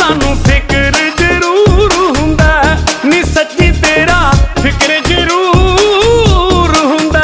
ਸਾਨੂੰ ਫਿਕਰ ਜ਼ਰੂਰ ਹੁੰਦਾ, ਨੀ ਸੱਚੀ ਤੇਰਾ ਫਿਕਰ ਜ਼ਰੂਰ ਹੁੰਦਾ।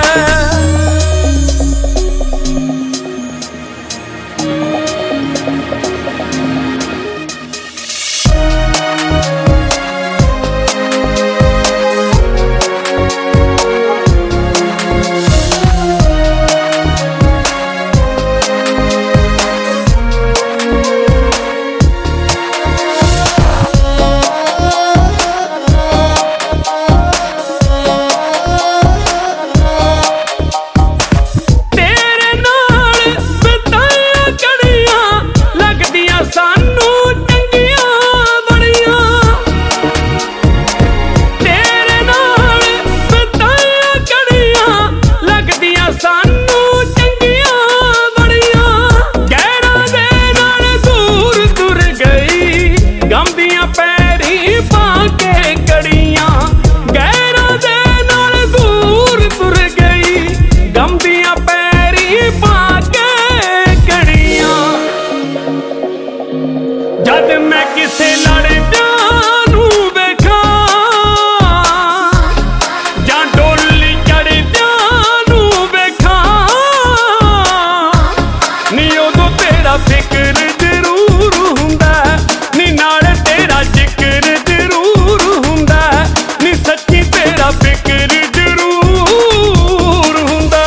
ਜਦ ਮੈਂ ਕਿਸੇ ਲੜਦਿਆਂ ਨੂੰ ਵੇਖਾਂ ਜਾਂ ਡੋਲੀ ਚੜ੍ਹਦਿਆਂ ਨੂੰ ਵੇਖਾਂ, ਨੀ ਉਦੋਂ ਤੇਰਾ ਫਿਕਰ ਜ਼ਰੂਰ ਹੁੰਦਾ, ਨੀ ਨਾਲ ਤੇਰਾ ਜ਼ਿਕਰ ਜ਼ਰੂਰ ਹੁੰਦਾ, ਨੀ ਸੱਚੀ ਤੇਰਾ ਫਿਕਰ ਜ਼ਰੂਰ ਹੁੰਦਾ।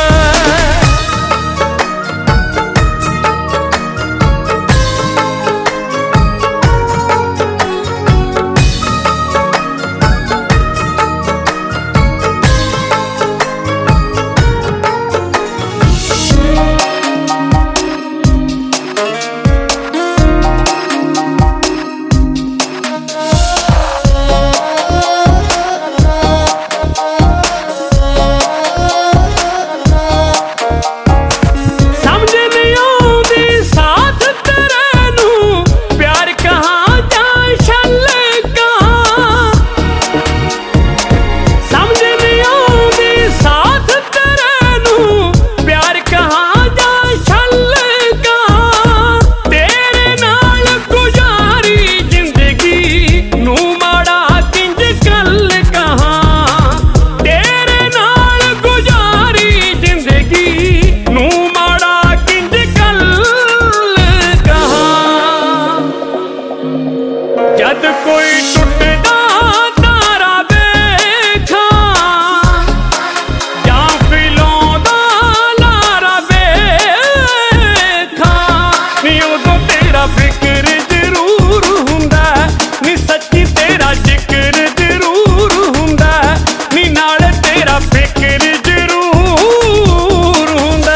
ਜਦ ਕੋਈ ਟੁੱਟਦਾ ਤਾਰਾ ਵੇਖਾਂ ਜਾਂ ਫਿਲਾਉਂਦਾ ਲਾਰਾ ਵੇਖਾਂ, ਨੀ ਉਦੋਂ ਤੇਰਾ ਫਿਕਰ ਜ਼ਰੂਰ ਹੁੰਦਾ, ਨੀ ਸੱਚੀ ਤੇਰਾ ਜ਼ਿਕਰ ਜ਼ਰੂਰ ਹੁੰਦਾ, ਨੀ ਨਾਲ ਤੇਰਾ ਫਿਕਰ ਜ਼ਰੂਰ ਹੁੰਦਾ।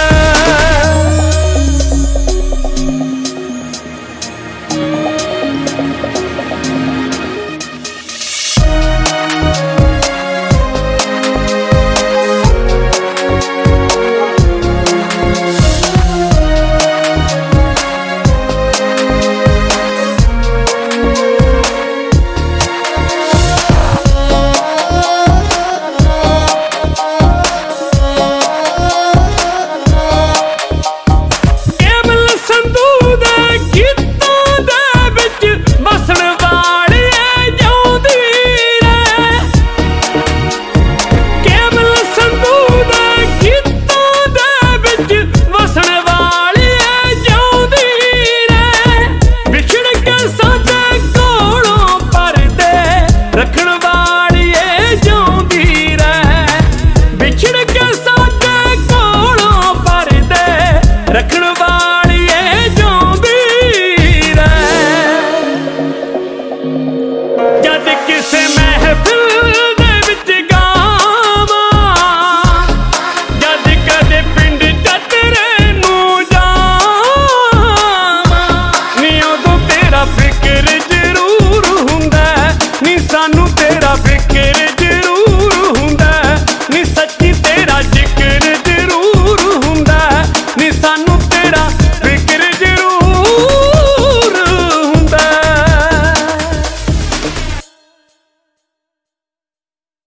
ਰੱਖਣ